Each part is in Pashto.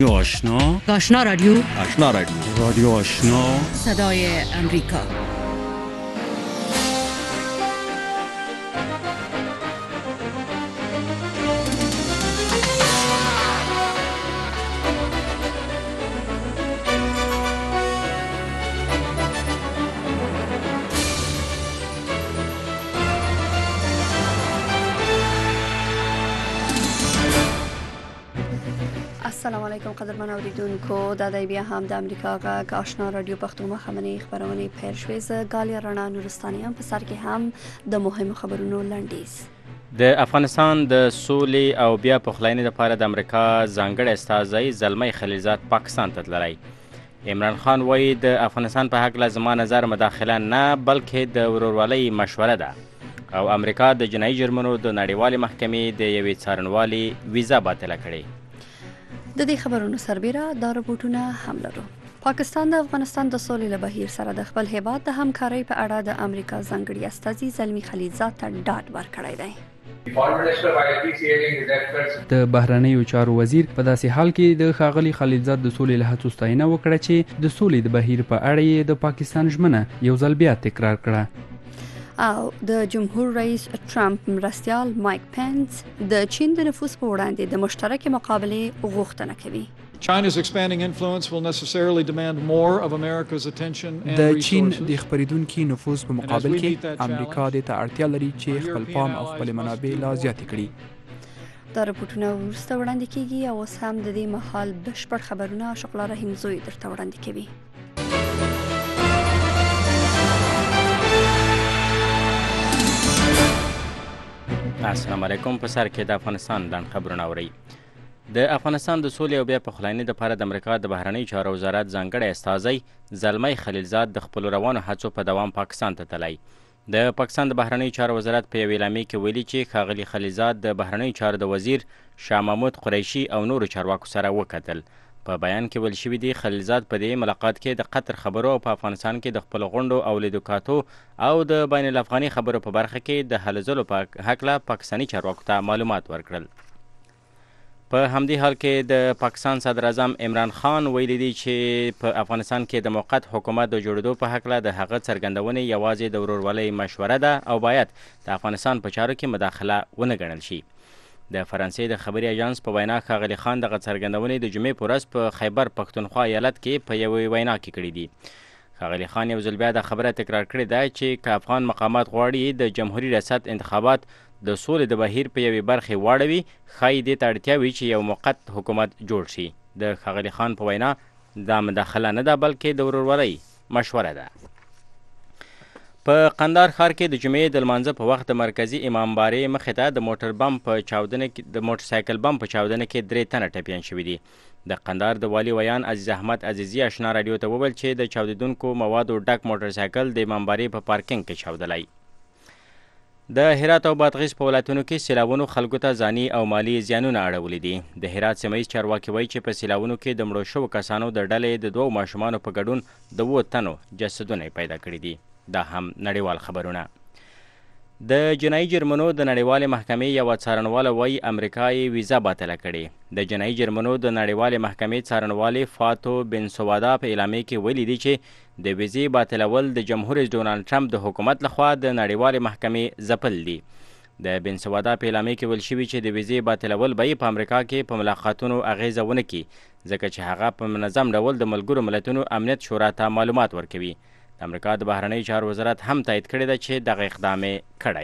آشنا رادیو رادیو آشنا صدای امریکا. السلام علیکم قدرمن اوریدونکو د بیا هم د امریکا غږ آشنا رادیو پښتو مخمنې خبرونه پیل شوې ز غالیا رڼا نورستاني هم په سر کې هم د مهمو خبرونو لنډیز. د افغانستان د سولې او بیا پخلاینې لپاره د امریکا ځانګړی استازی زلمی خلیلزاد پاکستان ته تللی. عمران خان وایي د افغانستان په هکله زما نظر مداخله نه بلکې د ورورولۍ مشوره ده او امریکا د جنایي جرمونو د نړیوالې محکمې د یوې څارنوالې ویزا باطله کړې. د دې خبرونو سربیره دا رپورټونه هم لرو. پاکستان د افغانستان د سولې له بهیر سره د خپل هیواد د همکارۍ په اړه د امریکا ځانګړي استازي زلمی خلیلزاد ته ډاډ ورکړی دی. د بهرنیو چارو وزیر په داسې حال کې د ښاغلي خلیلزاد د سولې له هڅو ستاینه وکړه چې د سولې د بهیر په اړه یې د پاکستان ژمنه یو ځل بیا تکرار کړه. او د جمهور رئیس ټرمپ مرستیال مایک پنس د چین د نفوذ په وړاندې د مشترکې مقابلې غوښتنه کوي. China's expanding influence will necessarily demand more of America's attention and د resources. چین د خپریدونکو نفوذ په مقابل کې امریکا د ته اړتیا لري چې خپل پام او خپل منابع لا زیات کړي. دا رپورټونه وروسته وړاندې کیږي او اوس هم د دې مهال بشپړ خبرونه شغله رحیم زوی درته وړاندې کوي. السلام علیکم. په سر کې د افغانستان لنډ خبرونه اورئ. د افغانستان د سولې او بیا پخلاینې لپاره د امریکا د بهرنیو چارو وزارت ځانګړی استازی زلمی خلیلزاد د خپلو روانو هڅو په دوام پاکستان ته تللی. د پاکستان د بهرنیو چارو وزارت په یوې اعلامیې کې ویلي چې ښاغلي خلیلزاد د بهرنیو چارو د وزیر شاه محمود قریشي او نورو چارواکو سره وکتل. په بیان کې ویل شوي دي خلیلزاد په دې ملاقات کې د قطر خبرو او په افغانستان کې د خپلو غونډو او لیدوکاتو او د بین الافغاني خبرو په برخه کې د هلو ځلو په هکله پاکستاني چارواکو ته معلومات ورکړل. په همدې حال کې د پاکستان صدر اعظم عمران خان ویلي دی چې په افغانستان کې د موقت حکومت د جوړېدو په هکله د هغه څرګندونې یوازې د ورورولۍ مشوره ده او باید د افغانستان په چارو کې مداخله ونه ګڼل شي. د فرانسې د خبري اژانس په وینا ښاغلي خان دغه څرګندونې د جمعې په ورځ په خیبر پښتونخوا ایالت کې په یوې وینا کې کړې دي. ښاغلي خان یو ځل بیا د خبره تکرار کړې ده چې که افغان مقامات غواړي د جمهوري ریاست انتخابات د سولې د بهیر په یوې برخې واړوي ښایي دې ته اړتیا وي چې یو موقت حکومت جوړ شي. د ښاغلي خان په وینا دا مداخله نه ده بلکې د ورورولۍ مشوره ده. په قندهار ښار کې د جمعې د لمانځه په وخت د مرکزي امامبارې مخې ته د موټر سایکل بم په چاودنه کې 3 تنه ټپیان شوي دي. د قندهار د والي ویان عزیز احمد عزیزي آشنا رادیو ته وویل چې د چاودیدونکو موادو ډک موټر سایکل د امامبارې په پارکینګ کې چاودلی. د هرات او بادغیس په ولایتونو کې سیلابونو خلکو ته ځاني او مالی زیانونه اړولي دي. د هرات سیمه ییز چارواکي وایي چې په سیلابونو کې د مړو شوو کسانو د ډلې د 2 ماشومانو په ګډون د 2 تنو جسدونه پیدا کړي دي. دا هم نړیوال خبرونه. د جنایي جرمونو د نړیوالې محکمې یوه څارنواله وایي امریکا یې ویزا باطله کړې. د جنایي جرمونو د نړیوالې محکمې څارنوالې فاتو بن سوادا په اعلامیې کې ویلي دي چې د ویزې باطلول د جمهور رئیس ډونالډ ټرمپ د حکومت لخوا د نړیوالې محکمې ځپل دي. د بن سوادا په اعلامیې کې ویل شوي چې د ویزې باطلول به په امریکا کې په ملاقاتونو اغیزه ونه کړي ځکه چې هغه په منظم ډول د ملګرو ملتونو امنیت شورا ته معلومات ورکوي. د امریکا د بهرنیو چارو وزارت هم تایید کړی ده چې دغه اقدام یې کړی.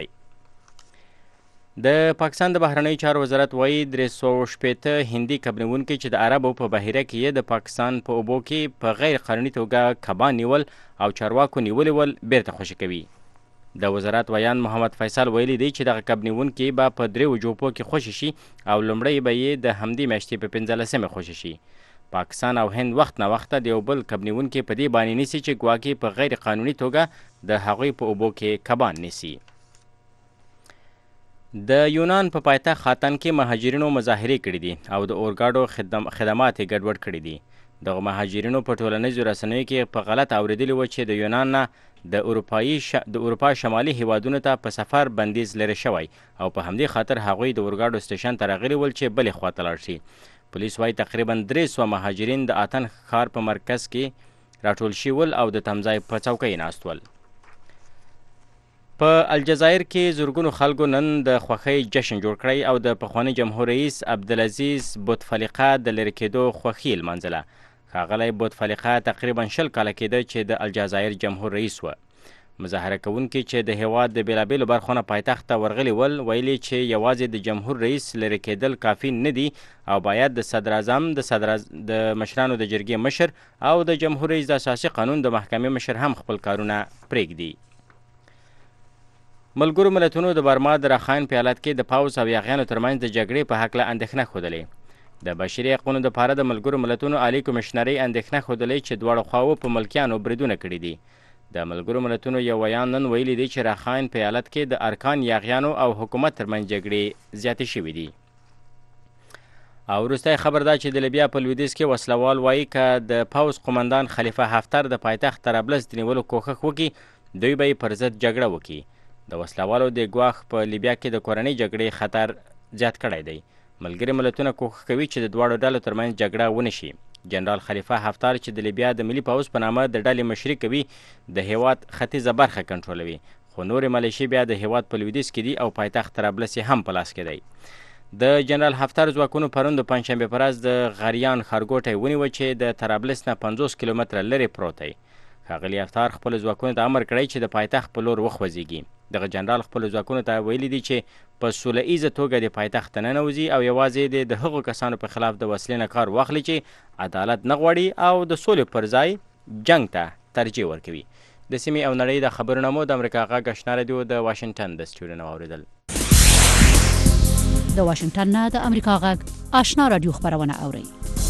د پاکستان د بهرنیو چارو وزارت وایي 360 هندي کبنیونکي چې د عربو په بحیره کې یې د پاکستان په اوبو کې په غیر قانوني توګه کبان نیول او چارواکو نیولي ول بیرته خوشي کوي. د وزارت ویان محمد فیصل ویلي دی چې دغه کبنیونکي به په 3 جوپو کې خوشي شي او لومړی به یې د همدې میاشتې په 15مه خوشي شي. پاکستان او هند وخت نه وخت د یو بل کبنیونکي په دې باندې نیسي چې ګواکې په غیر قانوني توګه د هغوی په اوبو کې کبان نیسي. د یونان په پایتخت خاتن کې مهاجرینو مظاهرې کړي دي او د اورګاډو خدمات یې ګډوډ کړي دي. دغه مهاجرینو په ټولنیزو رسنیو کې په غلط اورېدلي و چې د یونان نه د اروپا شمالي هیوادونو ته په سفر بندیز لرې شوی او په همدې خاطر هغوی د اورګاډو سټیشن ته راغلي ول چې بلې خواته لاړ شي. پولیس وايي تقریبا 300 مهاجرین د آتن ښار په مرکز کې راټول شول او د تمځای په څوکۍ ناست ول. په الجزایر کې زرګونو خلکو نن د خوښۍ جشن جوړ کړی او د پخواني جمهور رئیس عبدالعزیز بوتفلیقه د لرې کېدو خوښي لمانځله. ښاغلی بوتفلیقه تقریبا 20 کاله کېده چې د الجزایر جمهور رئیس و. مظاهره کوونکي چې د هیواد د بېلابېلو برخو نه پایتخت ته ورغلي ول ویلي چې یوازې د جمهور رئیس لرې کېدل کافي نه دي او باید د صدر اعظم د مشرانو د جرګې مشر او د جمهور رئیس د اساسي قانون د محکمې مشر هم خپل کارونه پرېږدي. ملګرو ملتونو د برما د راخاین په ایالت کې د پوځ او یاغیانو ترمنځ د جګړې په هکله اندېښنه ښودلې. د بشري حقونو دپاره د ملګرو ملتونو عالي کمیشنرۍ اندېښنه ښودلې چې دواړو خواوو په ملکیانو بریدونه کړي دي. د ملګرو ملتونو یو ویان نن ویلي دی چې راخاین په ایالت کې د ارکان یاغیانو او حکومت ترمنځ جګړې زیاتې شوي دي. او وروستی خبر دا چې د لیبیا په لویدیځ کې وسلوال وایي که د پوځ قمندان خلیفه حفتر د پایتخت طرابلس د نیولو کوښښ وکړي دوی به یې پر ضد جګړه وکړي. د وسلوالو د ګواښ په لیبیا کې د کورنۍ جګړې خطر زیات کړی دی. ملګري ملتونه کوښښ کوي چې د دواړو ډلو ترمنځ جګړه ونه شي. جنرال خلیفه حفتر چې د لیبیا د ملي پوځ په نامه د ډلې مشري کوي د هیواد ختیځه برخه کنټرولوي، خو نورې ملیشې بیا د هیواد په لویدیځ کې دي او پایتخت طرابلس یې هم په لاس کې دی. د جنرال حفتر ځواکونو پرون د پنجشنبې په ورځ د غریان ښارګوټی ونیوه چې د طرابلس نه 50 کیلومتره لرې پروت دی. ښاغلي حفتر خپلو ځواکونو ته امر کړی چې د پایتخت په لور وخوځېږي. دغه جنرال خپلو ځواکونو ته ویلي دي چې په سوله ایزه توګه د پایتخت ته ننوځي او یوازې د هغو کسانو په خلاف د وسلې نه کار واخلي چې عدالت نه غواړي او د سولې پر ځای جنګ ته ترجیح ورکوي. د سیمې او نړۍ د خبرونه مو د امریکا غږ آشنا راډیو د واشنګټن د سټوډیو نه واورېدل. د واشنګټن نه د امریکا غږ آشنا راډیو خبرونه اورئ.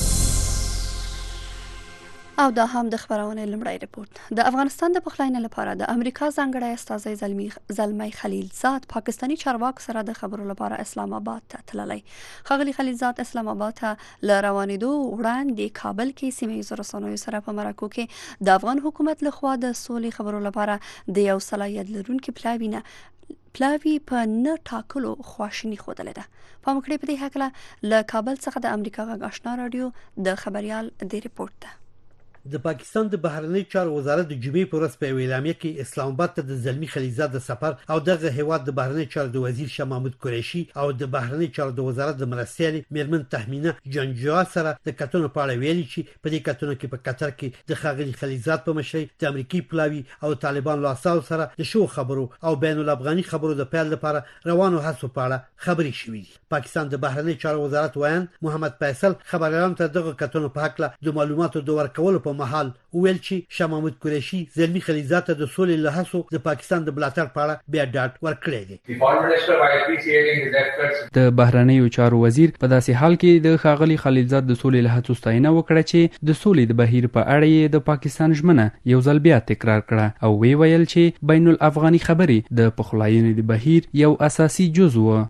او دا هم د خبرونه لمړی رپورت. د افغانستان د پخلاینې لپاره د امریکا ځانګړی استازی زلمی خلیلزاد پاکستانی چارواکو سره د خبرو لپاره اسلام آباد ته تللی. ښاغلي خلیلزاد اسلام آباد ته له روانېدو وړاندې کابل کې سیمه ییزو رسنیو سره په مرکو کې د افغان حکومت لخوا د سولې خبرو لپاره د یو صلاحیت لرونکي پلاوی په نه ټاکلو خواشیني ښودلې ده. پام کړئ په دې هکله له کابل څخه د امریکا غږ آشنا راډیو د خبریال د رپورت ده. د پاکستان د بهرنی چارو وزارت د جمعې په ورځ په اعلامیه کې اسلام آباد ته د زلمی خلیلزاد د سفر او دغه هیواد د بهرنی چارو د وزیر شاه محمود قریشي او د بهرنی چارو د وزارت د مرستیال میرمن تهمینه جنجوا سره د کتنو په اړه ویلي چې په دې کتنو کې په قطر کې د ښاغلي خلیلزاد په مشرۍ د امریکایي پلاوی او طالبان لاساو سره د شو خبرو او بین الافغاني خبرو د پیل لپاره روانو هڅو په اړه خبري شوې دي. پاکستان د بهرنی چارو وزارت وایي محمد فیصل خبريالانو ته دغه کتنو په حق له د معلوماتو د ورکولو په محل ویل چې شاه محمود قریشي زلمی خلیلزاد ته د سولې له هڅو د پاکستان د بلاتړ په اړه بیا ډاډ ورکړی دی. د بهرنیو چارو وزیر په داسې حال کې د ښاغلي خلیلزاد د سولې له هڅو ستاینه وکړه چې د سولې د بهیر په اړه یې د پاکستان ژمنه یو ځل بیا تکرار کړه او وی ویل چې بین الافغاني خبرې د پخلاینې د بهیر یو اساسي جزء و.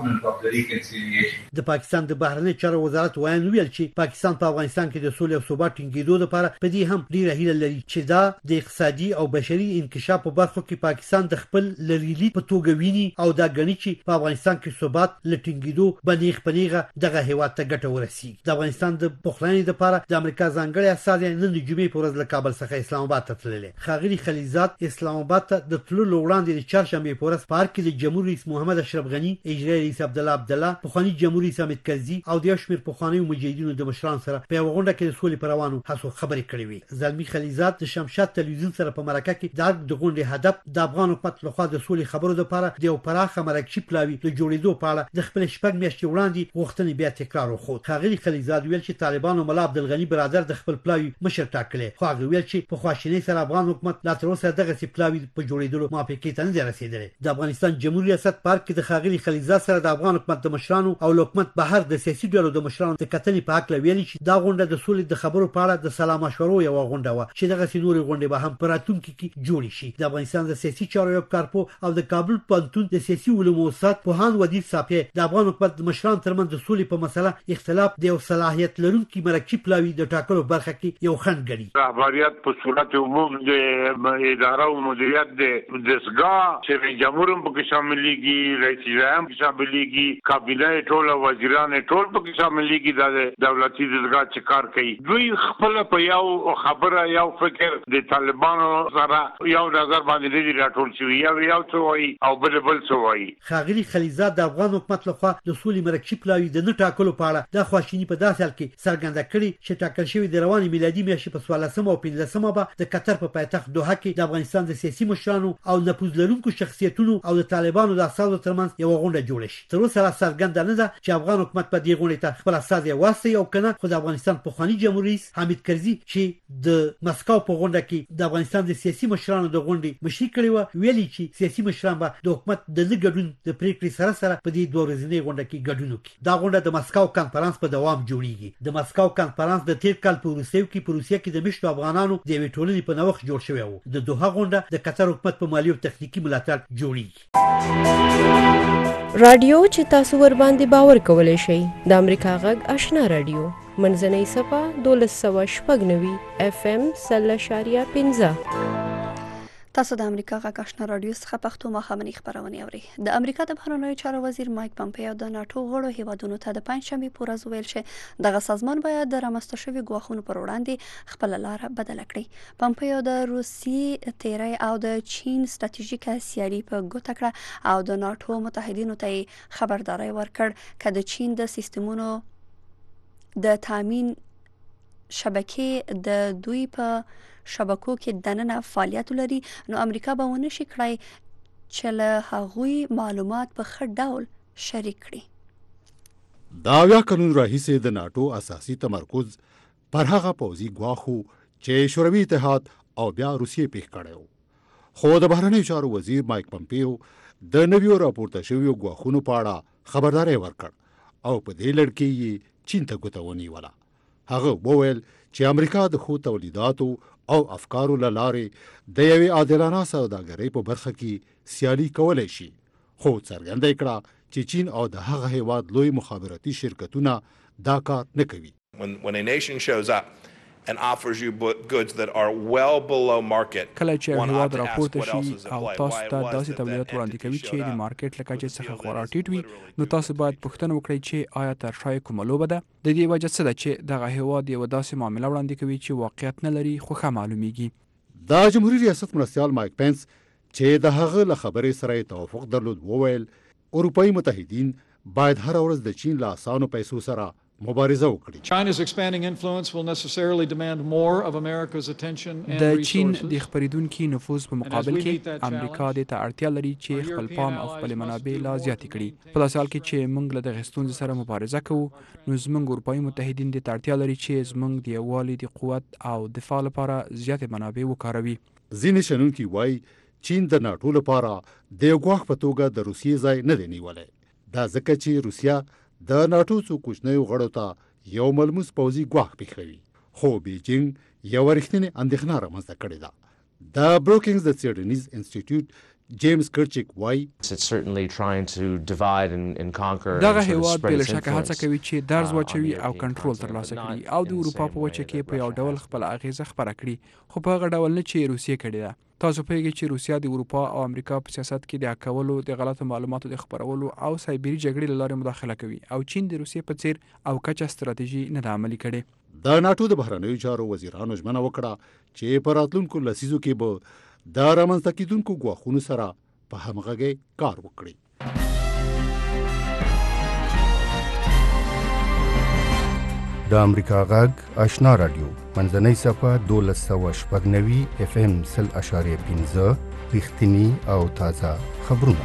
د پاکستان د بهرنیو چارو وزارت وایي ویل چې پاکستان په افغانستان کې د سولې او ثبات ټینګېدو لپاره په دې هم ډیره هیله لري چې دا د اقتصادي او بشري انکشاف په برخو کې پاکستان د خپل لریلی په توګه ویني او دا غني چې په افغانستان کې ثبات لټینګېدو باندې خپلېغه دغه هیواد ته ګټه ورسیږي. د افغانستان د پخلاینې لپاره د امریکا ځانګړی استازی نن د جمعې په ورځ له کابل څخه اسلام آباد ته تللی. ښاغلي خلیلزاد اسلام آباد ته د تللو وړاندې د چهارشنبې په ورځ پارک کې د جمهور رئیس محمد اشرف غني، اجرایي رئیس عبدالله پخوانی جمهور رئیس حامد کرزي او د شمیر پخوانیو مجاهدینو د مشرانو سره په یو غونډه کې د سولې پر روانو هڅو خبرې کړې وې. زلمی خلیلزاد د شمشاد تلویزیون سره په مرکه کې د غونډې هدف د افغان حکومت لخوا د سولې خبرو لپاره د یو پراخه مرکزي پلاوی د جوړېدو په اړه د خپل شپږ میاشتې وړاندې غوښتنې بیا تکرار وکړ. ښاغلي خلیلزاد ویل چې طالبانو ملا عبدالغني برادر د خپل پلاوی مشر ټاکلی، خو هغه ویل چې په خواشینۍ سره افغان حکومت لا تر اوسه دغه پلاوی په جوړېدلو موافقې ته نه دی رسېدلی. د افغانستان جمهور ریاست پارک کې د ښاغلي خلیلزاد سره د افغان حکومت د مشرانو او حکومت بهر د سیاسي ډلو د مشرانو د کتنې په حق ویلي چې دا غونډه د سولې د خبرو په اړه د سلام مشورو یو غونډه و چې دغه سينوري غونډه به هم پراتونکو کې جوړ شي. د افغانستان د سیاسي چارو یو کارپو او د کابل پوهنتون د سیاسي علومو استاد پوهان ودید صافی د افغان حکومت د مشرانو ترمنځ د سولې په مسله اختلاف د یو صلاحیت لرونکي مرکب پلاوی د ټاکلو برخه کې یو خنډ ګڼي. رهبریت په صورت عموم د اداره او مدیریت د دستګاه چې رئیس جمهور هم پکې شاملېږي، رئیس جمهور هم شاملېږي، کابینه ټول وزیران ټول پکې شاملېږي د دولتي دستګاه چې کار کوي. دوی خپل په یو خبره یو فکر د طالبانو سره یو نظر باندې دي راټول شوی یو څه وایي او بل څه وایي. ښاغلي خلیلزاد د افغان حکومت لخوا د سولې مرکب پلاوی د نه ټاکلو په اړه د خواشینی په داسې حال کې څرګنده کړي چې ټاکل شوی د رواني میلادي میاشتې په 14 او 15 به د قطر په پایتخت دوحه کې د افغانستان د سیاسي مشرانو او نفوذ لرونکو شخصیتونو او د طالبانو د اساسو ترمنځ یو غونډه جوړه شي. تر اوسه څرګنده نه ده چې افغان حکومت په دې غونډه ته خپل اساس یې واسطه یو کنه. خو د افغانستان پخوانی جمهوریت حامد کرزي چې د مسکو په غونډه کې د افغانستان د سیاسي مشرانو د غونډې مشري کړې و، ویلي چې سیاسي مشران به د حکومت د نه ګډون د پریکړې سره په دې دوه ورځې غونډه کې ګډون وکړي. دا غونډه د مسکو کانفرنس په دوام جوړیږي. د مسکو کانفرنس د تیر کال په روسیه کې د مشتو افغانانو د یوې ټولنې په نوښت جوړ شوی و. د دوحه غونډه د قطر حکومت په مالی او تخنیکی ملاتړ جوړیږي. رادیو چې تاسو ور باندې باور کولای شئ د امریکا غږ آشنا رادیو منځنۍ صفه 1290 FM 0.15. تاسو د امریکا غږ آشنا رادیو څخه پښتو مخابري خبرونه اورئ. د امریکا د بهرنیو چارو وزیر مایک پامپیو د ناتو غړو هیوادونو ته د پنځشنبه په ورځ ویل چې دغه سازمان باید د رامنځته شوي ګواښونو پر وړاندې خپل لار بدل کړي. پامپیو د روسیې تیری او د چین ستراتیژیکه سیالي په ګوته کړه او د ناتو متحدینو ته خبرداري ورکړ چې د چین د سیستمونو د تامین شبکې د دوی په شبکو کې دننه فعالیت لري، نو امریکا به ونه شي کړای چې له هغوی معلومات په ښه ډول شریک کړي. دا اویا کلونو راهیسې د ناتو اساسي تمرکز پر هغه پوځي ګواښ چې شوروي اتحاد او بیا روسیې پیښ کړی و. خو د بهرنیو چارو وزیر مایک پامپیو د نویو راپورته شویو ګواښونو په اړه خبرداری ورکړ او په دې لړ کې یې چین ته ګوته ونیوله. هغه وویل چې امریکا د ښو تولیداتو او افکارو له لارې د یوې عادلانه سوداګرۍ په برخه کې سیالي کولی شي، خو څرګنده یې کړه چې چین او د هغه هیواد لوی مخابراتي شرکتونه دا کار نه کوي. When a nation shows up and offers you goods that are well below market, کله چې هیواد راپورته شي او تاسو ته داسې تولیدات وړاندې کوي چې د مارکیټ له کچې څخه خورا ټیټ وي، نو تاسو باید پوښتنه وکړئ چې آیا ترشا یې کومه لوبه ده؟ د دې وجه څه ده چې دغه هیواد یوه داسې معامله وړاندې کوي چې واقعیت نه لري خو ښه معلومیږي. دا جمهوریت ریاست مرستیال مایک پنس چې د هغه له خبرې سره توافق درلود وویل اروپایي متحدین باید هر ورځ د چین له اسانو پیسو سره مبارزه وکړي. China's expanding influence will necessarily demand more of America's attention and resources. د چین د خپریدونکو نفوذ په مقابل کې امریکا د ته اړتیا لري چې خپل پام او خپل منابع لا زیات کړي. په داسې حال کې چې موږ له دغه ستونزې سره مبارزه کوو، نو زموږ اروپایي متحدین د ته اړتیا لري چې زموږ د یووالي د قوت او دفاع لپاره زیات منابع وکاروي. ځینې شنونکي وایي چین د ناټو لپاره د یو ګواښ په توګه د روسیې ځای نه دی نیولی. دا ځکه چې روسیه د ناټو څو کوچنیو غړو ته یو ملموس پوځي ګواښ پیښوي، خو بیجینګ یوه رښتینې اندېښنه رامنځته کړې ده. د بروکینګز د څېړنیز انسټیټیوټ جیمز کرچیک وایي دغه هیواد بې له شکه هڅه کوي چې درز واچوي او کنټرول ترلاسه کړي او د اروپا په وچه کې په یو ډول خپل اغیزه خپره کړي، خو په هغه ډول نه چې روسیې کړې ده. تاسو پوهیږئ چې روسیه د اروپا او امریکا په سیاست کې د حکولو، د غلطو معلوماتو د خپرولو او سایبري جګړې له لارې مداخله کوي او چین د روسیې په څیر او کچه ستراتیژي نه ده عملي کړې. د ناټو د بهرنیو چارو وزیرانو ژمنه وکړه چې په راتلونکو لسیزو کې به د رامنځته کېدونکو ګواښونو سره په همغږۍ کار وکړي. د امریکا غږ آشنا رادیو منځنۍ صفه 1290 FM 0.15 رښتینی او تازه خبرونه.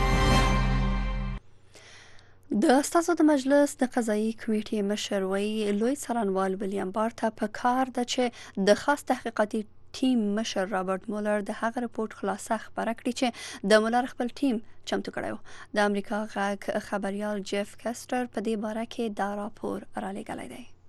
د استازو د مجلس د قضایي کمیټې مشر وایي لوی څارنوال ویلیام بار ته په کار ده چې د خاص تحقیقاتي ټیم مشر رابرټ مولر د هغه رپورت خلاصه خبره کړي چې د مولر خپل ټیم چمتو کړی و. د امریکا غږ خبريال جیف کستر په دې باره کې دا راپور را لېږلی دی.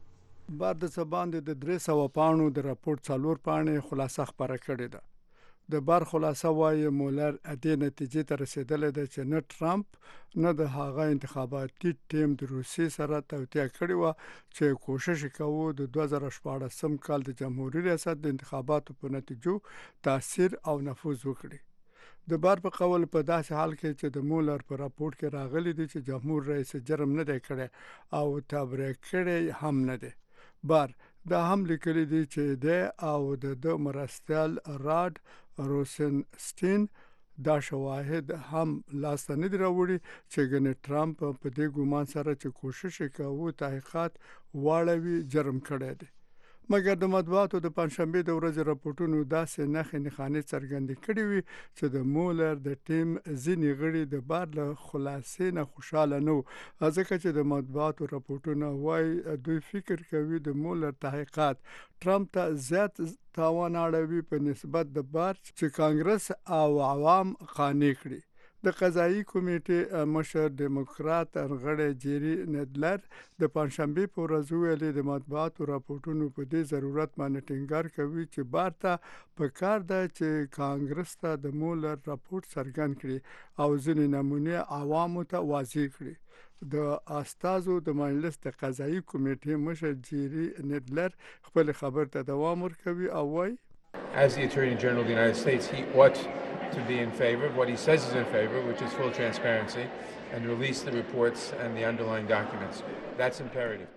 بعد د سباند د 300 پاڼو د راپورټ 4 پاڼې خلاصه خبره کړې ده. د بار خلاصه وايي مولر دې نتیجې ته رسیدلې ده چې نه ټرمپ نه د هغه انتخاباتي ټیم د روسیې سره توطیه کړې و چې کوشش کوو د 2014 کال د جمهوریت ریاست د انتخاباتو په نتیجو تاثیر او نفوذ وکړي. د بار په قول په داسې حال کې چې د مولر په راپورټ کې راغلي دي چې جمهور رئیس جرم نه دی کړی او تبرئه کړی هم نه دی. بار دا هم لیکلي دي چې د او د مرستیال راډ روسنسټین دا شواهد هم لاسته نه دی راوړي چې ګنې ټرمپ په دې ګومان سره چې کوشش کوي تحقیقات واړوي جرم کړی دی. مګر د مطبوعاتو د پنځشنبه د ورځې راپورټونو داسې نښې څرګندې کړې وي چې د مولر د ټیم ځینې غړي د بار له خلاصې نه خوشاله نه وو، ځکه چې د مطبوعاتو راپورټونه وایي دوی فکر کوي د مولر تحقیقات ټرمپ ته زیات تاوان اړوي په نسبت د بار چې کانګرس او عوام قانع کړي. د قضایي کمیټې مشر ډیموکرات غړی جیری ندلر د پنځشنبه په ورځ ویلي د مطبوعاتو راپورټونو په دې ضرورت باندې ټینګار کوي چې بار ته په کار ده چې کانګرس ته د مولر راپورټ څرګند کړي او ځینې نمونې عوامو ته واضح کړي. د استازو د مجلس د قضایي کمیټې مشر جیری ندلر خپل خبر ته دوام ورکوي او وایي As the Attorney General of the United States, he ought to be in favor of what he says is in favor, which is full transparency, and release the reports and the underlying documents. That's imperative.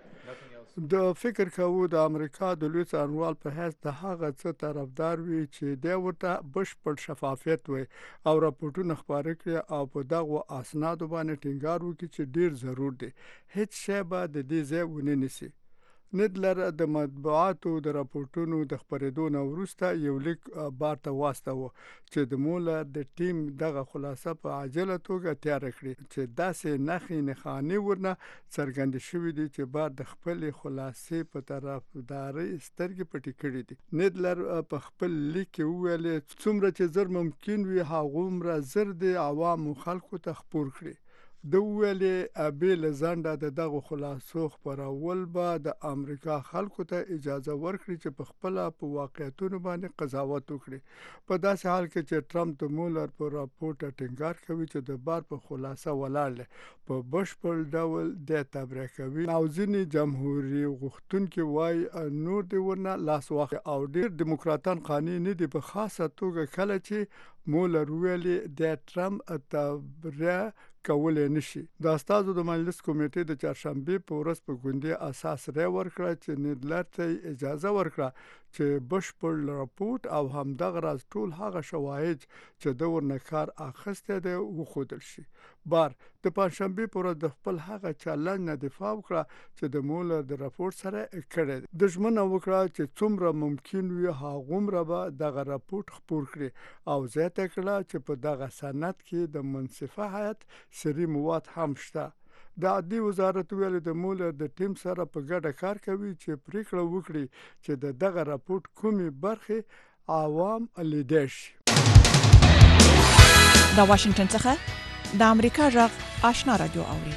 د فکر کوو د امریکا د لوی څارنوال په حیث د هغه څه طرفدار وي چې د ورته بشپړ شفافیت وي او راپورټونه خبرې کړي او په دغه اسنادو باندې ټینګار وکړي چې ډیر ضرور دي. هیڅ شی به د دې ځای ونه نیسي. ندلر د مطبوعاتو د راپورټونو د خبرېدو نه وروسته یو لیک بار ته واستاوه چې د مولر د ټیم دغه خلاصه په عاجله توګه تیار کړي چې داسې نښې ورنه څرګند شوې دي چې بار د خپل خلاصې په طرفداري سترګې پټې کړې دي. ندلر په خپل لیک کې ویل څومره چې زر ممکن وي هغومره زر د عوامو خلکو ته خبر کړي. د ویلې بیل زنده دغه خلاصو خبرول به د امریکا خلکو ته اجازه ورکړي چې په خپل په واقعیتونو باندې قضاوت وکړي. په داسې حال کې چې ټرمپ د مولر په راپورټ ټینګار کوي چې د بار په خلاصه ولاړ په بشپړ ډول د تبرئه کوي او ځینې جمهوریت غوښتونکي وایي نور دی ورنه لاس واخلي او ډیر دیموکراتان قانع نه دي په خاصه توګه کله چې مولر ویلي د ټرمپ تبرئه کولای نشي. د استازو د مجلس کمیټې د چهارشنبه په ورځ په ګوندي اساس رای ورکړه چې ندلر ته اجازه ورکړه چې بشپړ راپورټ او همدغه راز ټول هغه شواهد چې د ورنکار اخسته ده وښودل شي. بار د پنځشنبه په ورځ د خپل هغه چالان نه دفاع وکړه چې د مولر د راپورټ سره کړی د ژمنه وکړه چې څومره ممکن وي هغومره به دغه راپورټ خپور کړي او زیاته کړه چې په دغه سند کې د منصفه هیئت سری مواد هم شته. د عدلي وزارت ویل د مولر د ټیم سره په ګډه کار کوي چې پریکړه وکړي چې دغه راپورټ کومې برخې عوام لیدل شي. د واشنگټن څخه د امریکا غږ آشنا رادیو اوري.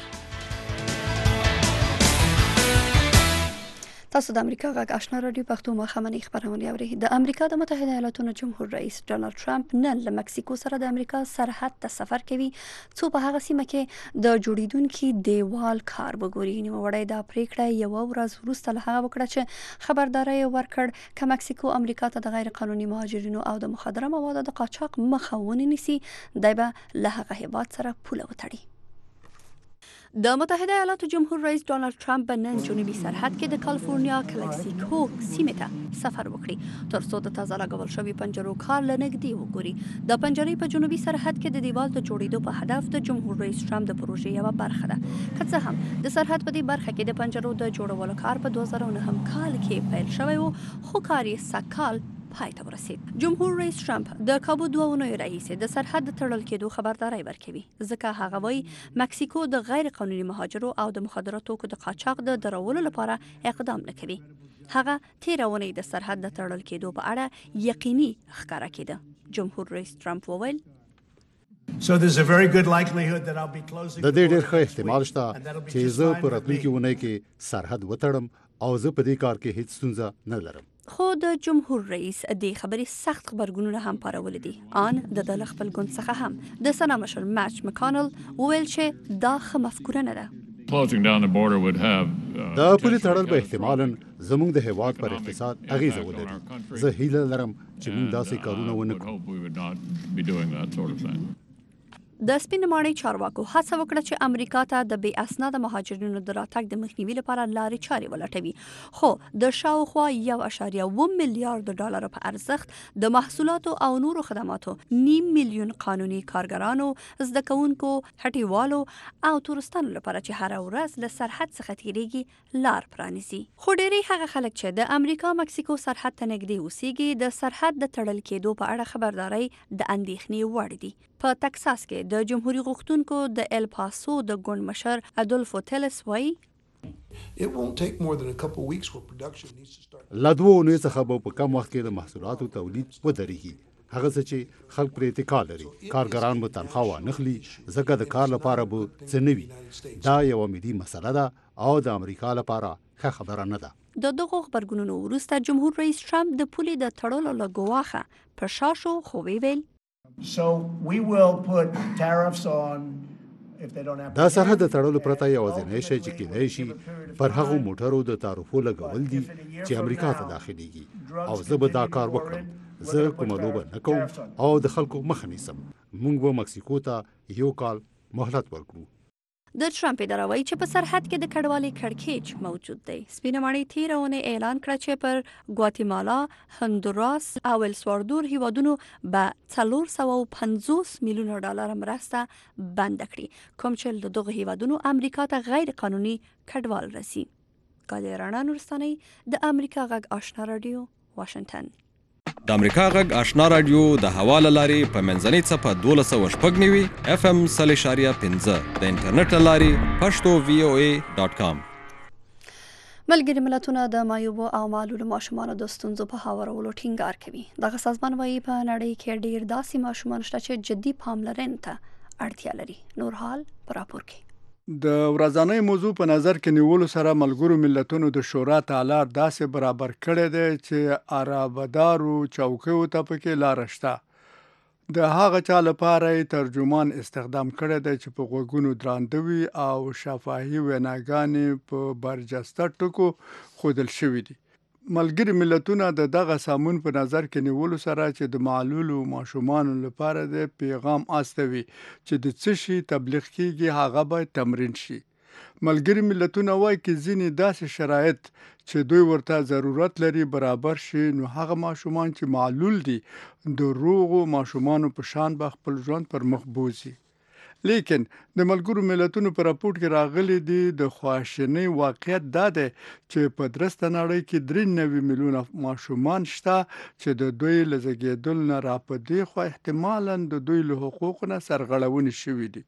تاسو د امریکا غږ آشنا رادیو پښتو مخامنۍ خبرونه اورئ. د امریکا د متحده ایالاتونو جمهور رئیس ډانلډ ټرمپ نن له مکسیکو سره د امریکا سرحد ته سفر کوي څو په هغه سیمه کې د جوړیدونکو دیوال کار وګوري. نو وړای دا پریکړه یو ورځ وروسته له هغه وکړه چې خبرداري ورکړ چې مکسیکو امریکا ته د غیر قانوني مهاجرینو او د مخدره موادو د قاچاق مخه ونیسي دای به له هغه هیواد سره پوله وتړي. د متحده ایالاتو جمهور رئیس ډانلډ ټرمپ نن جنوبي سرحد کې د کالیفورنیا کلاسیکو سیمه ته سفر وکړي ترڅو د تازه لګول شوی پنجرو کار لنګدي وګوري. د پنجرې په جنوبي سرحد کې د دیوال د جوړېدو په هدف د جمهور رئیس ټرمپ د پروژې یو برخه ده. که څه هم د سرحد په دې برخه کې د پنجرو د جوړولو کار په 2009 کال کې پیل شوی و خو کار یې سږ پای ته ورسید. جمهور رئیس ټرمپ د کابو 2 اونۍ راهیسې د سرحد د تړل کېدو خبرداري ورکوي ځکه هغه وایي مکسیکو د غیر قانوني مهاجرو او د مخدره توکو د قاچاق د درولو لپاره اقدام نه کوي. هغه تیر اونۍ د سرحد د تړل کېدو په اړه یقیني ښکارا کېده. جمهور رئیس ټرمپ وویل So there's a very good likelihood that I'll be closing. د دې ډېر ښه احتمال شته چې زه په راتلونکي اونۍ کې سرحد وتړم او زه په دې کار کې هیڅ ستونزه نه لرم. خو د جمهور رئیس د خبرې سخت خبرګونونه هم پارولي دي. آن د خپل ګوند څخه هم د سنا مشر ماچ مکانل وویل چې دا ښه مفکوره نه ده. دا پولي تړل به احتمالاً زموږ د هیواد پر اقتصاد اغیزه ولري. زه هیله لرم چې موږ داسې کارونه ونه کړو. د سپین ماڼۍ چارواکو هڅه وکړه چې امریکا ته د بې اسناده مهاجرینو د راتګ د مخنیوي لپاره لارې چارې ولټوي، خو د شاوخوا 1.7 میلیارډ ډالر په ارزښت د محصولاتو او نورو خدماتو 9 میلیون قانوني کارګرانو، زده کوونکو، هټیوالو او تورستانو لپاره چې هر ورځ له سرحد څخه تیریږي لار پرانیزي. خو ډېری هغه خلک چې د امریکا مکسیکو سرحد ته نږدې اوسېږي د سرحد د تړل کېدو په اړه خبرداري د اندېښنې وړ دي. په تکساس کې د جمهوریت غوښتونکو د ایل پاسو د ګوند مشر ادولفو تیلس وایي لا 2 اونۍ څخه به په کم وخت کې د محصولاتو تولید ودرېږي. هغه څه چې خلک پرې اتکا لري، کارګران به تنخواه وانخلي ځکه د کار لپاره به څه نه وي. دا یوه ملي مسله ده او د امریکا لپاره ښه خبره نه ده. د دغو خبرګونونو وروسته جمهور رئیس ټرمپ د پولې د تړلو له ګواښه په شا شو، خو ویل So we will put tariffs on if they don't have. دا سرحد د تړلو پرته یوازینی شی چې کېدای شي پر هغو موټرو د تعرفو لګول دي چې امریکا ته داخليږي، او زه به دا کار وکړم. زه کومه لوبه نه کوم او د خلکو مخه نیسم. موږ به مکسیکو ته 1 کال مهلت ورکړو. د ټرمپ اداره وایي چې په سرحد کې د کډوالۍ کړکېچ موجود دی. سپینه ماڼۍ تېره اونۍ اعلان کړه چې پر ګواتیمالا، هندوراس او السوالوادور هیوادونو به 450 میلیونه ډالر مرسته بند کړي، کوم چې له دغه هیوادونو امریکا ته غیر قانوني کډوال رسي. قادر رڼا نورستانۍ، د امریکا غږ آشنا رادیو، واشنگټن. د امریکا غږ آشنا رادیو د حواله لاري په منځنۍ څپه 1290 FM 0.5 د انټرنیټ لاري pashto.voa.com. ملګري ملتونه د معیوبو او معلولو ماشومانو د ستونزو په هوارولو ټینګار کوي. دغه سازمان وایي په نړۍ کې ډېر داسې ماشومان شته چې جدي پاملرنې ته اړتیا لري. نور حال پر راپور کې. د ورځنۍ موضوع په نظر کې نیولو سره ملګرو ملتونو د شورا تالار داسې برابر کړی دی چې عربدارو چوکیو ته پکې لاره شته. د هغه چا لپاره ترجمان استخدام کړی دی چې په غوږونو درانده وي او شفاهي ویناګانې په برجسته ټکو ښودل شوي دي. ملګري ملتونه د دغه سامون په نظر کې نیولو سره چې د معلولو ماشومانو لپاره د پیغام استوي چې د څه شي تبلیغ کیږي هغه باید تمرین شي. ملګري ملتونه وایي چې ځینې داسې شرایط چې دوی ورته ضرورت لري برابر شي، نو هغه ماشومان چې معلول دي د روغو ماشومانو په شان به خپل ژوند پر مخ بوځي. لیکن د ملګرو ملتونو په راپورټ کې راغلي دي د خواشینۍ واقعیت دا دی چې په درسته نړۍ کې 93 میلیونه ماشومان شته چې د دوی له زیږېدلو نه راپدې خو احتمالاً د دوی له حقوقو نه سرغړونې شوي دي.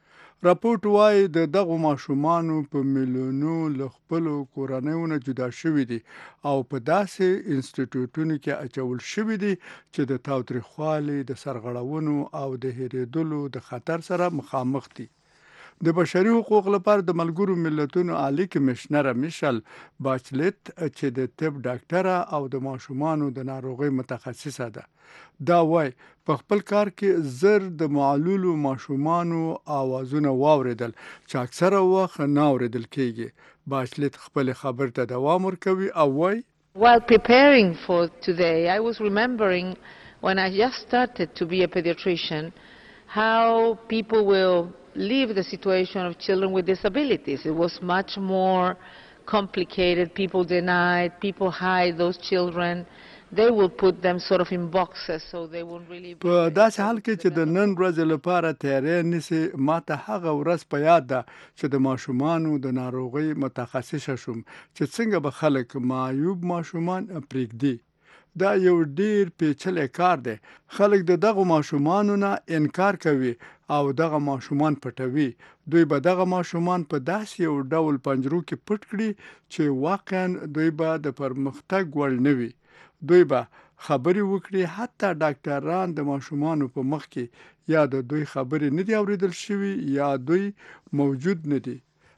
راپورټ وایي د دغو ماشومانو په میلیونو له خپلو کورنیو نه جدا شوي دي او په داسې انسټیټیوټونو کې اچول شوي دي چې د تاوتریخوالي، د سرغړونو او د هېرېدلو د خطر سره مخامخ دي. د بشري حقوق لپاره د ملګرو ملتونو عالی کمشنره میشل باچلت چې د طب ډاکټره او د ماشومانو د ناروغۍ متخصصه ده، دا وایي په خپل کار کې زر د معلولو ماشومانو آوازونه واوریدل چې اکثره وخت نه اوریدل کیږي. باچلت خپل خبر ته دوام ورکوي او وایي While preparing for today, I was remembering when I just started to be a pediatrician how people will leave the situation of children with disabilities. It was much more complicated. People denied, people hide those children. They will put them sort of in boxes so they won't really be. په داسې حال کې چې د نن ورځې لپاره تیاری نیسي، ماته هغه ورځ په یاد ده چې د ماشومانو د ناروغۍ متخصصه شوم چې څنګه به خلک معیوب ماشومان پرېږدي. دا یو ډیر پیچلی کار دی. خلک د دغه ماشومانو نه انکار کوي او دغه ماشومان پټوي. دوی به دغه ماشومان په داسې یو ډول پنجرو کې پټ کړي چې واقعا دوی به د پرمختګ وړ نه وي. دوی به خبرې وکړي، حتی ډاکټران د ماشومانو په مخ کې یا د دوی خبرې نه دي اوریدل شوي یا دوی موجود نه دي.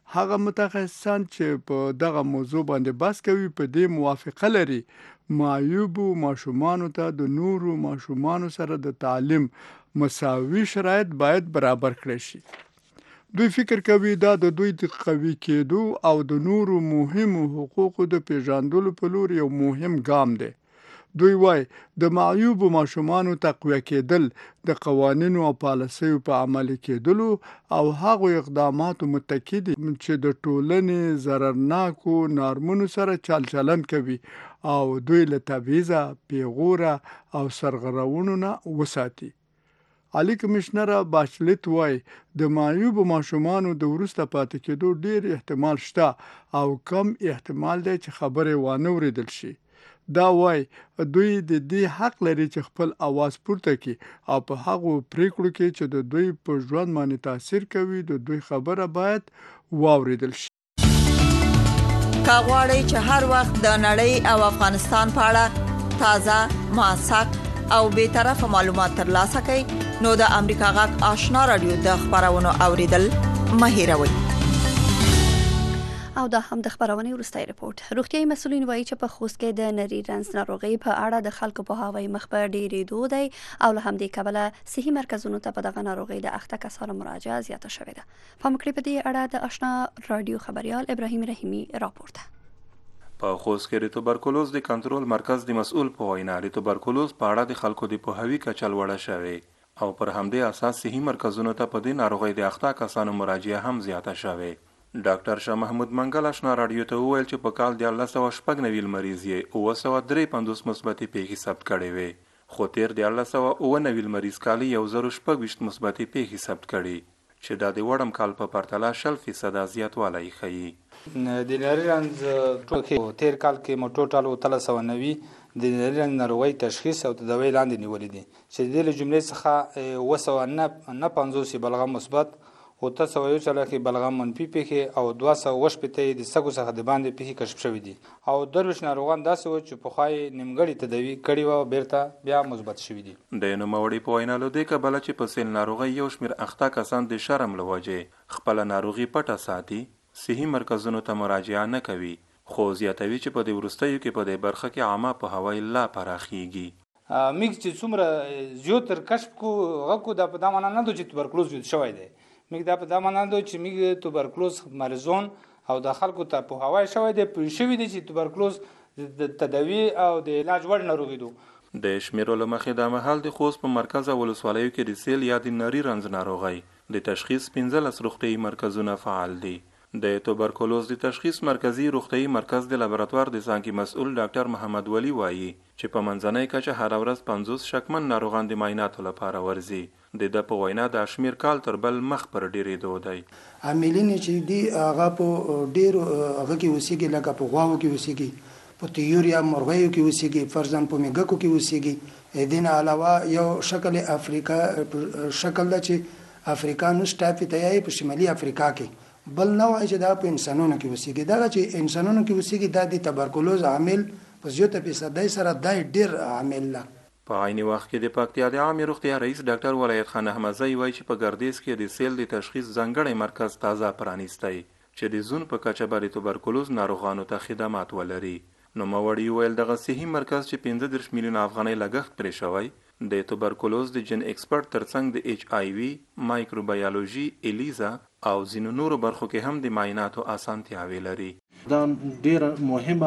هغه متخصصان چې په دغه موضوع باندې بحث کوي په دې موافقه لري معیوبو ماشومانو ته د نورو ماشومانو سره د تعلیم مساوي شرایط باید برابر کړي شي. دوی فکر کوي دا د دوی د قوي کېدو او د نورو مهمو حقوقو د پیژندلو په لور یو مهم ګام دی. دوی وایي د معیوبو ماشومانو تقویه کېدل د قوانینو او پالیسیو په عملي کېدلو او هغو اقداماتو متکی دي چې د ټولنې ضررناکو نارمونو سره چلند کوي او دوی له تبعیضه، پیغوره او سرغړونو نه وساتي. عالی کمشنر باشلیت وای د معیوب ماشومانو د وروسته پاتې کېدو ډیر احتمال شته او کم احتمال دی چې خبره وانه وریدل شي. دا وای دوی د دې حق لري چې خپل आवाज پورته کړي او په هغو پریکړو کې چې د دوی په ژوند باندې تاثیر کوي د دوی خبره باید واوریدل شي. کاغوري چې هر وخت د نړۍ او افغانستان په اړه تازه ماسک او به طرفه معلومات ترلاسه کړئ نو د امریکا غږ آشنا رادیو د خبرونو اوریدل مه هیروئ. او دا هم د خبرونې وروستۍ رپورت. روغتیايي مسؤلین وایي چې په خوست کې د نری رنځ ناروغۍ په اړه د خلکو په هاوی مخ په ډېرېدو دی او له همدې کبله صحي مرکزونو ته په دغه ناروغۍ د اخته کسانو مراجعه زیاته شوې ده. پام وکړئ په دې اړه د آشنا رادیو خبريال ابراهیم رحیمی راپورته. په خوست کې د توبرکلوز د کنټرول مرکز د مسؤل په وینا د توبرکلوز په اړه د خلکو د پوهاوي کچه لوړه شوې او پر همدې اساس صحي مرکزونو ته په دې ناروغۍ د اخته کسانو مراجعه هم زیاته شوې. ډاکټر شاه محمود منګل آشنا رادیو ته وویل چې په کال 1996 مریض یې 953 مثبتې پیښې ثبت کړې وې خو تیر 1999 مریض کال 1026 مثبتې پیښې ثبت کړې چې دا د وړم کال په پرتله 0% زیاتوالی ښیي. د نری رنځ تیر کال کې مو ټوټال 390 د نری رنځ ناروغۍ تشخیص او تداوی لاندې نیولې دي چې د دې جملې څخه 950 بلغم مثبت او 340 بلغم منفي پیښې او 280 د سګو څخه د باندې پیښې کشف شوې دي او درویش ناروغان داسې و چې په خای نیمګړی تداوی کړي و بیرته بیا مثبت شوي دي. د نوموړي په وینا له دې کبله چې په سیل ناروغۍ یو شمېر اخته کسان د شرم له وجې خپله ناروغي پټه ساتي صحي مرکزونو ته مراجعه نه کوي خو زیاتوي چې په دې وروستیو کې په دې برخه کې عامه پوهاوی لا پراخیږي. میږ چې څومره زیاتر کشف کو غو د په دمانه نه چې توبرکلوز جوړ شوی دی میږ د په دمانه چې میږ توبرکلوز مرزون او د خلکو ته پوهاوی شوی دی په شوی دی چې توبرکلوز د تداوی او د علاج وړ ناروغي ده. د شمیرو له مخې د محل د خوست په مرکز او ولسوالیو کې د سیل یا د نری رنځ ناروغۍ د تشخیص 15 روغتیايي مرکزونه فعال دي. د توبرکلوز د تشخیص مرکزی روغتیايي مرکز د لابراتوار د څانګې مسؤل ډاکټر محمد ولی وایي چې په منځنۍ کچه هر ورځ 50 شکمن ناروغان د معایناتو لپاره ورځي. د په وینا د شمیر کال تر بل مخ پر ډېرېدو دی. عاملین چې دی هغه په ډېر هغه کې اوسېږي لکه په غواو کې اوسېږي په طیور یا مرغیو کې اوسېږي فرضاً په میږکو کې اوسېږي. دین علاوه یو شکل افریقا شکل د چې افریقانوس ټایپ ته یې په شمالي افریقا کې بل نوع چې دا په انسانانو کې اوسېږي دا چې انسانانو کې اوسېږي دا د توبرکلوز عامل په 0% سره دا ډېر عامل ده. په عین وخت کې د پکتیا د عامه روغتیا رئیس ډاکټر ولایت خان احمدزی وایي چې په ګردیز کې د سیل د تشخیص ځانګړی مرکز تازه پرانیستی چې د زون په کچه باندې توبرکلوز ناروغانو ته خدمات ولري. نو موړی ویل دغه صحي مرکز چې 15 میلیون افغانۍ لګښت پرې شوی د توبرکلوز د جن ایکسپرت ترڅنګ د ایچ آی وی مایکروبیولوژي الیزا او ځینو نورو برخو کې هم د معایناتو اسانتیاوې لري. دا ډیره مهمه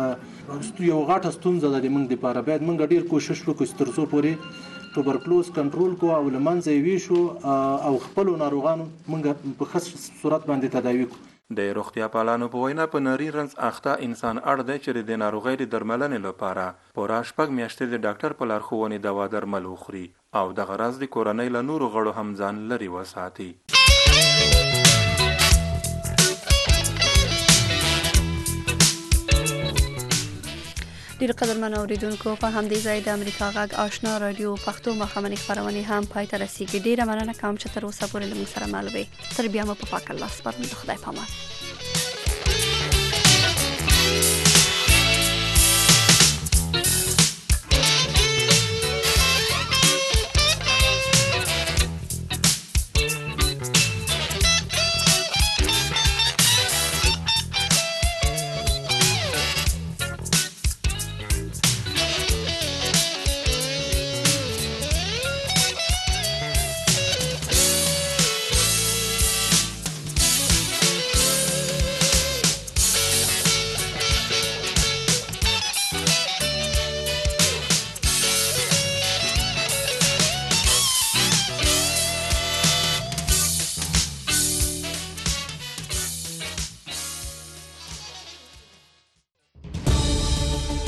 یو غټه ستونزه ده موږ لپاره باید موږ ډیر کوشش وکړو چې تر څو پورې توبرکلوز کنټرول کو او لمنځه یې ویشو او خپل ناروغانو موږ په خاص صورت باندې تداوی کو. د روغتیا پالانو په وینا په نری رنځ اخته انسان اړ دی چې د ناروغۍ د درملنې لپاره پوره شپږ میاشتې د ډاکټر په لارښوونې دوا درمل وخوري او دغه راز د کورنۍ له نورو غړو هم ځان لرې وساتي. ډیر قدرمن اوریدونکو په همدې ځای د امریکا غږ آشنا رادیو پښتو مخامخ خبرونه هم پای ته رسیدي. ډیره مننه کوم چې تر اوسه پورې موږ سره مل وي. تر بیا مو په پاک الله سپارم. خدای پامان.